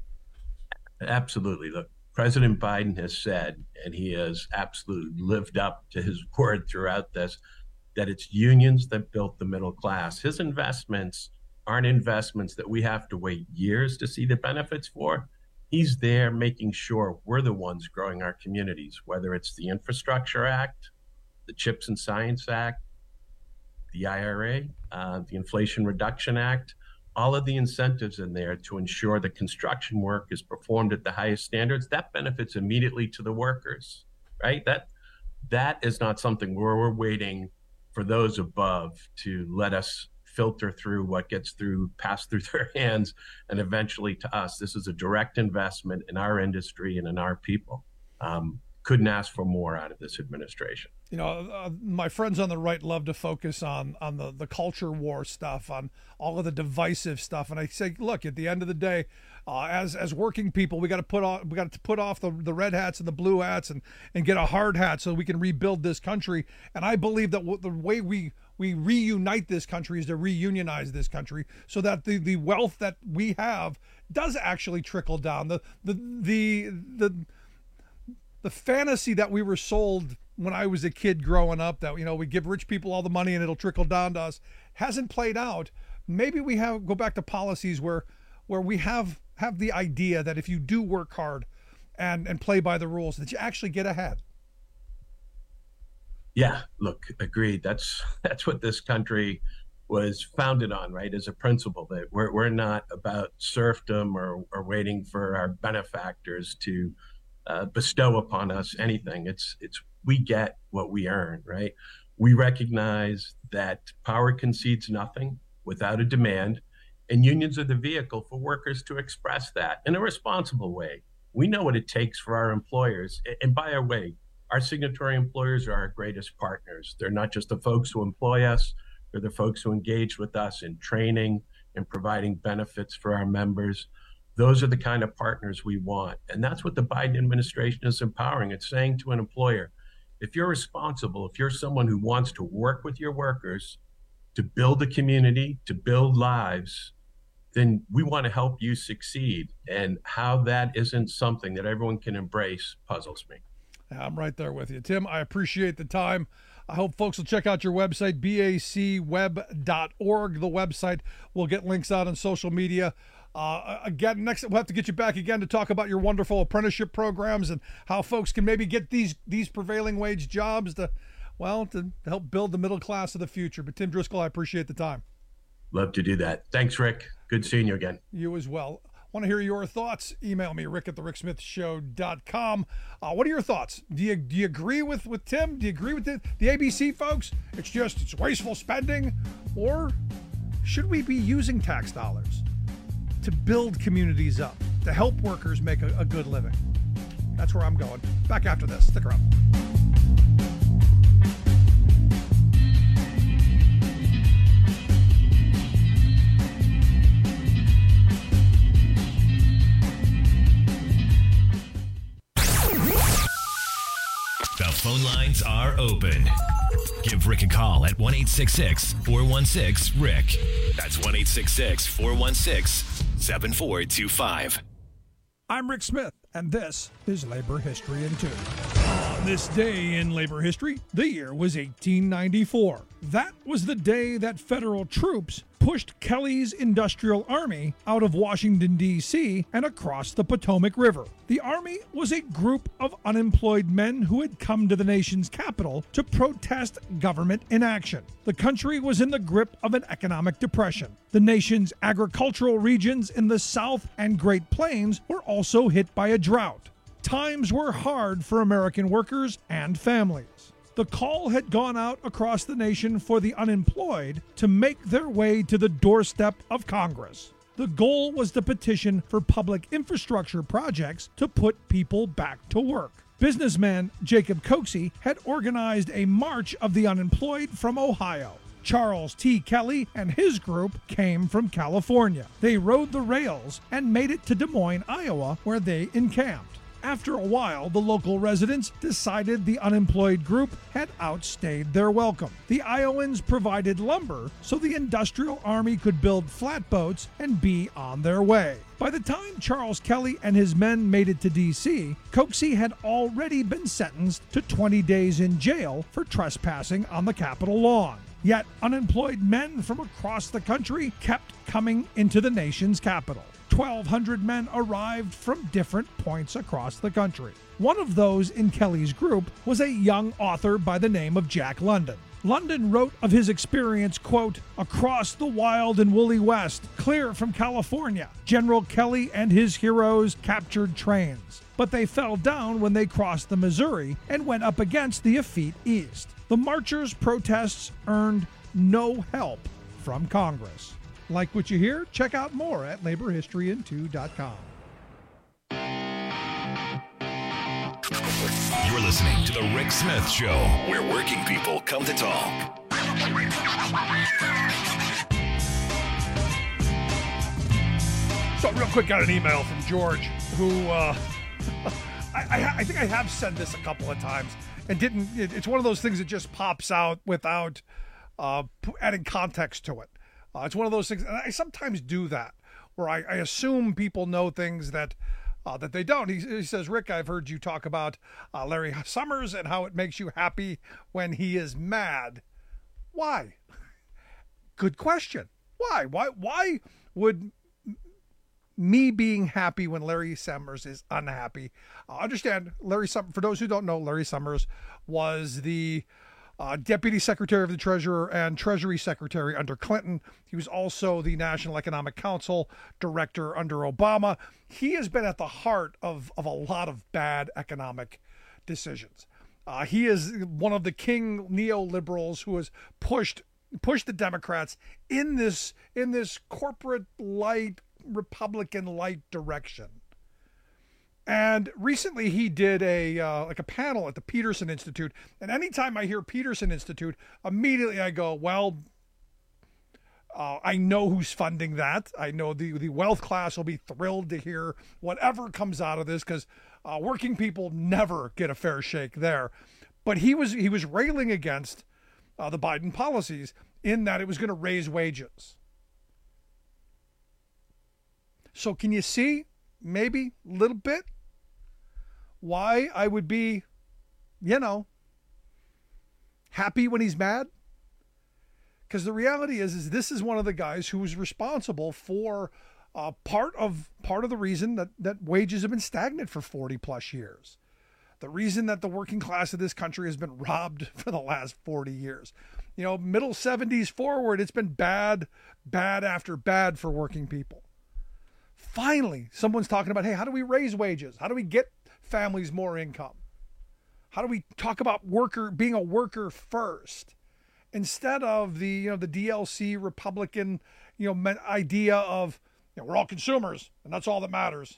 Absolutely. Look, President Biden has said, and he has absolutely lived up to his word throughout this, that it's unions that built the middle class. His investments aren't investments that we have to wait years to see the benefits for. He's there making sure we're the ones growing our communities, whether it's the Infrastructure Act, the CHIPS and Science Act, the I R A, uh, the Inflation Reduction Act, all of the incentives in there to ensure the construction work is performed at the highest standards. That benefits immediately to the workers, right? That that is not something where we're waiting for those above to let us filter through what gets through, pass through their hands, and eventually to us. This is a direct investment in our industry and in our people. Um, couldn't ask for more out of this administration. You know, uh, my friends on the right love to focus on on the, the culture war stuff, on all of the divisive stuff. And I say, look, at the end of the day, uh, as as working people, we got to put on we got to put off the, the red hats and the blue hats and and get a hard hat so we can rebuild this country. And I believe that w- the way we we reunite this country is to reunionize this country so that the, the wealth that we have does actually trickle down. The the the the the fantasy that we were sold when I was a kid growing up, that, you know, we give rich people all the money and it'll trickle down to us, hasn't played out. Maybe we have go back to policies where where we have have the idea that if you do work hard and and play by the rules, that you actually get ahead. Yeah, look, agreed. That's that's what this country was founded on, right? As a principle that we're we're not about serfdom or, or waiting for our benefactors to uh, bestow upon us anything. It's it's we get what we earn, right? We recognize that power concedes nothing without a demand, and unions are the vehicle for workers to express that in a responsible way. We know what it takes for our employers, and by our way, our signatory employers are our greatest partners. They're not just the folks who employ us, they're the folks who engage with us in training and providing benefits for our members. Those are the kind of partners we want. And that's what the Biden administration is empowering. It's saying to an employer, if you're responsible, if you're someone who wants to work with your workers to build a community, to build lives, then we want to help you succeed. And how that isn't something that everyone can embrace puzzles me. I'm right there with you, Tim. I appreciate the time. I hope folks will check out your website, B A C web dot org. The website will get links out on social media. Uh, again, next we'll have to get you back again to talk about your wonderful apprenticeship programs and how folks can maybe get these these prevailing wage jobs to, well, to help build the middle class of the future. But Tim Driscoll, I appreciate the time. Love to do that. Thanks, Rick. Good seeing you again. You as well. Want to hear your thoughts? Email me, rick at the rick smith show dot com. Uh, what are your thoughts? Do you do you agree with, with Tim? Do you agree with the, the A B C folks? It's just, it's wasteful spending? Or should we be using tax dollars to build communities up, to help workers make a, a good living? That's where I'm going. Back after this. Stick around. phone lines are open. Give Rick a call at one eight six six, four one six, Rick. That's one eight six six, four one six, seven four two five. I'm Rick Smith, and this is Labor History in Two. On this day in labor history, the year was eighteen ninety-four. That was the day that federal troops pushed Kelly's Industrial Army out of Washington, D C and across the Potomac River. The Army was a group of unemployed men who had come to the nation's capital to protest government inaction. The country was in the grip of an economic depression. The nation's agricultural regions in the South and Great Plains were also hit by a drought. Times were hard for American workers and families. The call had gone out across the nation for the unemployed to make their way to the doorstep of Congress. The goal was to petition for public infrastructure projects to put people back to work. Businessman Jacob Coxey had organized a March of the Unemployed from Ohio. Charles T. Kelly and his group came from California. They rode the rails and made it to Des Moines, Iowa, where they encamped. After a while, the local residents decided the unemployed group had outstayed their welcome. The Iowans provided lumber so the Industrial Army could build flatboats and be on their way. By the time Charles Kelly and his men made it to D C, Coxey had already been sentenced to twenty days in jail for trespassing on the Capitol lawn. Yet unemployed men from across the country kept coming into the nation's capital. twelve hundred men arrived from different points across the country. One of those in Kelly's group was a young author by the name of Jack London. London wrote of his experience, quote, "Across the wild and woolly West, clear from California, General Kelly and his heroes captured trains. But they fell down when they crossed the Missouri and went up against the effete East. The marchers' protests earned no help from Congress." Like what you hear? Check out more at labor history in two dot com. You're listening to The Rick Smith Show, where working people come to talk. So real quick, got an email from George who, uh, I, I, I think I have said this a couple of times and didn't, it, it's one of those things that just pops out without uh, adding context to it. Uh, it's one of those things, and I sometimes do that, where I, I assume people know things that uh, that they don't. He, he says, Rick, I've heard you talk about uh, Larry Summers and how it makes you happy when he is mad. Why? Good question. Why? Why? Why would me being happy when Larry Summers is unhappy? Uh, understand, Larry Summers, for those who don't know, Larry Summers was the Uh, Deputy Secretary of the Treasurer and Treasury Secretary under Clinton. He was also the National Economic Council Director under Obama. He has been at the heart of, of a lot of bad economic decisions. Uh, he is one of the king neoliberals who has pushed pushed the Democrats in this in this corporate light, Republican light direction. And recently he did a uh, like a panel at the Peterson Institute. And anytime I hear Peterson Institute, immediately I go, well, uh, I know who's funding that. I know the, the wealth class will be thrilled to hear whatever comes out of this, because uh, working people never get a fair shake there. But he was he was railing against uh, the Biden policies in that it was going to raise wages. So can you see, maybe a little bit, why I would be, you know, happy when he's mad? Because the reality is, is this is one of the guys who was responsible for uh, part of part of the reason that, that wages have been stagnant for forty plus years. The reason that the working class of this country has been robbed for the last forty years. You know, middle seventies forward, it's been bad, bad after bad for working people. Finally, someone's talking about, hey, how do we raise wages? How do we get families more income? How do we talk about worker being a worker first, instead of the, you know, the D L C Republican, you know, idea of, you know, we're all consumers and that's all that matters.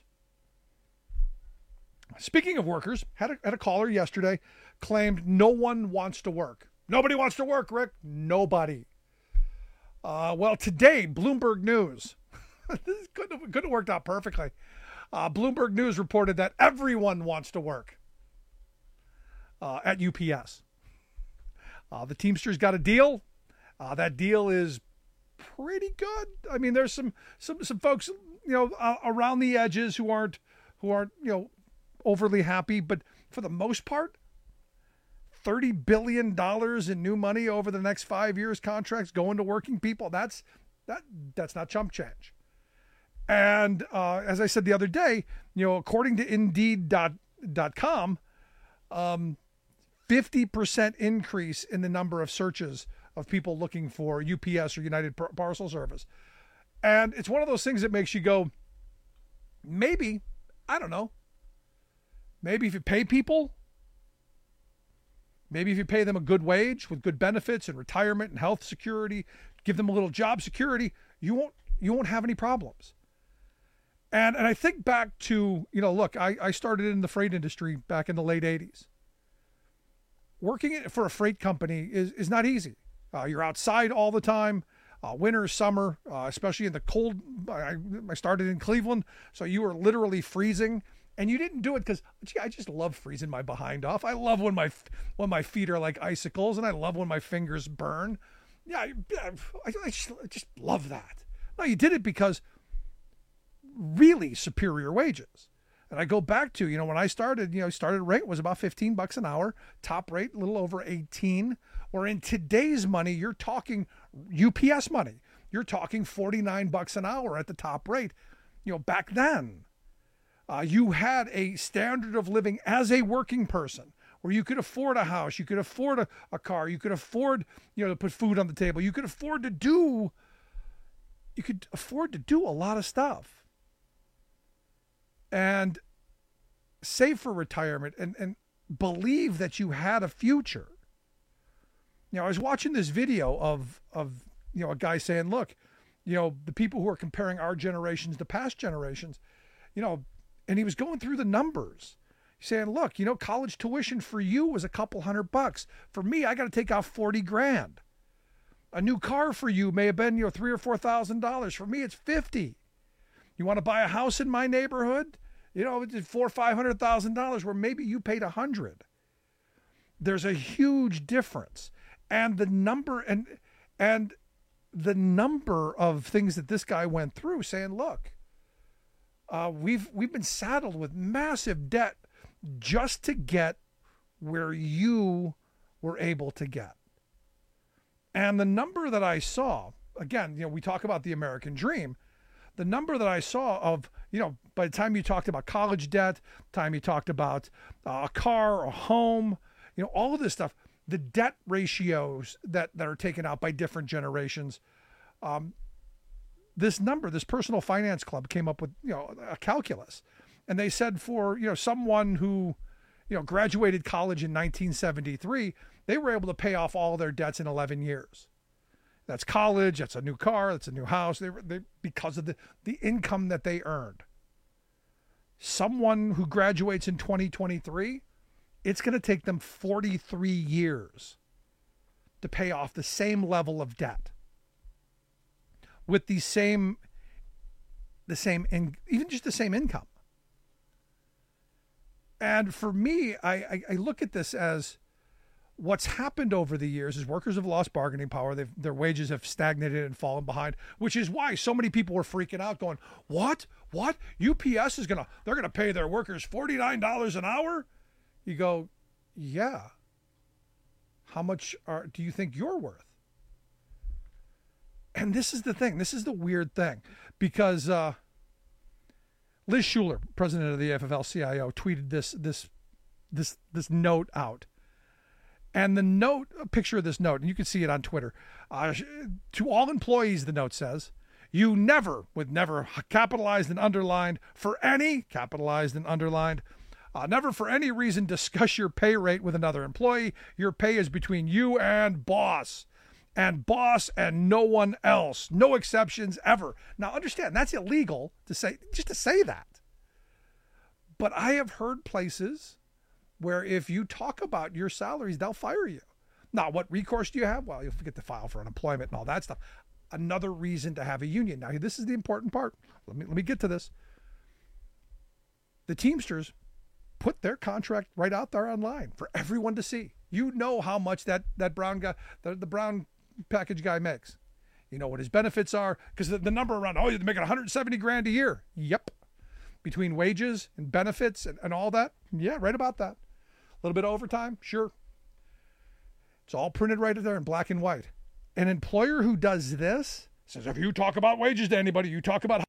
Speaking of workers, had a, had a caller yesterday claimed no one wants to work. Nobody wants to work, Rick. Nobody. Uh, well, today, Bloomberg News. This couldn't have, couldn't have worked out perfectly. Uh, Bloomberg News reported that everyone wants to work. uh, at U P S. Uh, the Teamsters got a deal. Uh, that deal is pretty good. I mean, there's some some some folks, you know, uh, around the edges who aren't who aren't you know overly happy, but for the most part, thirty billion dollars in new money over the next five years, contracts going to working people. That's that that's not chump change. And uh, as I said the other day, you know, according to Indeed dot com, um, fifty percent increase in the number of searches of people looking for U P S or United Parcel Service. And it's one of those things that makes you go, maybe, I don't know, maybe if you pay people, maybe if you pay them a good wage with good benefits and retirement and health security, give them a little job security, you won't you won't have any problems. And and I think back to, you know, look, I, I started in the freight industry back in the late eighties. Working for a freight company is, is not easy. Uh, you're outside all the time, uh, winter, summer, uh, especially in the cold. I, I started in Cleveland, so you were literally freezing, and you didn't do it because, gee, I just love freezing my behind off. I love when my when my feet are like icicles, and I love when my fingers burn. Yeah, I, I, I, just, I just love that. No, you did it because really superior wages. And I go back to, you know, when I started, you know, started rate was about fifteen bucks an hour, top rate a little over eighteen. Or in today's money, you're talking U P S money. You're talking forty-nine bucks an hour at the top rate. You know, back then, uh, you had a standard of living as a working person where you could afford a house, you could afford a, a car, you could afford, you know, to put food on the table. You could afford to do, you could afford to do a lot of stuff. And save for retirement and, and believe that you had a future. You know, I was watching this video of, of, you know, a guy saying, look, you know, the people who are comparing our generations to past generations, you know, and he was going through the numbers. He's saying, look, you know, college tuition for you was a couple hundred bucks. For me, I got to take out forty grand. A new car for you may have been, you know, three or four thousand dollars. For me, it's fifty. You want to buy a house in my neighborhood? You know, it's four or five hundred thousand dollars where maybe you paid a hundred. There's a huge difference. And the number and and the number of things that this guy went through, saying, "Look, uh, we've we've been saddled with massive debt just to get where you were able to get." And the number that I saw, again, you know, we talk about the American dream. The number that I saw of, you know, by the time you talked about college debt, time you talked about uh, a car, a home, you know, all of this stuff. The debt ratios that, that are taken out by different generations. Um, this number, this personal finance club came up with, you know, a calculus. And they said for, you know, someone who, you know, graduated college in nineteen seventy-three, they were able to pay off all their debts in eleven years. That's college, that's a new car, that's a new house. They were, they, because of the, the income that they earned. Someone who graduates in twenty twenty-three, it's going to take them forty-three years to pay off the same level of debt with the same, the same, in, even just the same income. And for me, I, I, I look at this as what's happened over the years is workers have lost bargaining power. They've, their wages have stagnated and fallen behind, which is why so many people were freaking out going, what, what? U P S is going to, they're going to pay their workers forty-nine dollars an hour? You go, yeah. How much are, do you think you're worth? And this is the thing. This is the weird thing. Because uh, Liz Schuler, president of the F F L C I O, tweeted this this this this note out. And the note, a picture of this note, and you can see it on Twitter. Uh, to all employees, the note says, you never, with never capitalized and underlined, for any, capitalized and underlined, Uh, never for any reason discuss your pay rate with another employee. Your pay is between you and boss. And boss and no one else. No exceptions ever. Now understand, that's illegal to say, just to say that. But I have heard places where if you talk about your salaries, they'll fire you. Now, what recourse do you have? Well, you'll get to file for unemployment and all that stuff. Another reason to have a union. Now, this is the important part. Let me, let me get to this. The Teamsters put their contract right out there online for everyone to see. You know how much that, that brown guy, the, the brown package guy makes. You know what his benefits are, because the, the number around, oh, you're making one hundred seventy grand a year. Yep. Between wages and benefits and, and all that. Yeah, right about that. A little bit of overtime, sure. It's all printed right there in black and white. An employer who does this says, if you talk about wages to anybody, you talk about